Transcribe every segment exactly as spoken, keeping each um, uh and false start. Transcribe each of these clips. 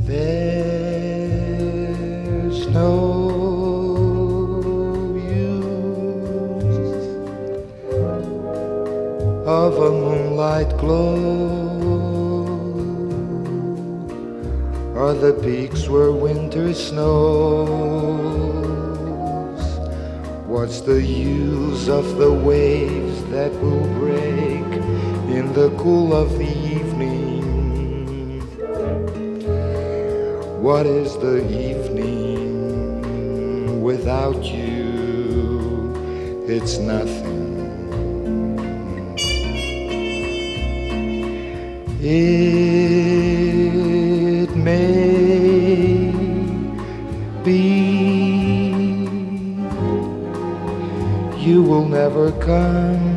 There's no use of a moonlight glow or the peaks where winter snows. What's the use of the waves that will break in the cool of the evening? What is the evening without you? It's nothing. It may be you will never come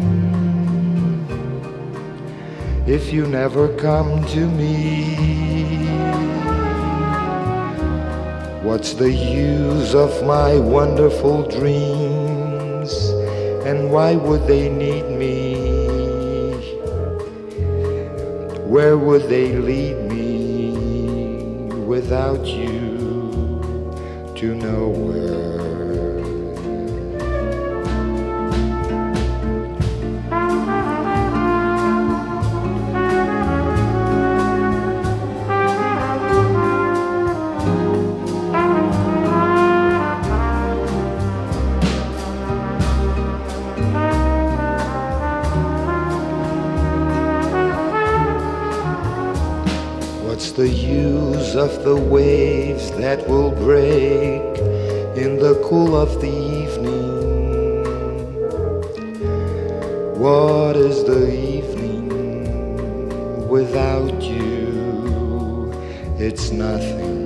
if you never come to me. What's the use of my wonderful dreams, and why would they need me? Where would they lead me without you? To nowhere. What's the use of the waves that will break in the cool of the evening? What is the evening without you? It's nothing.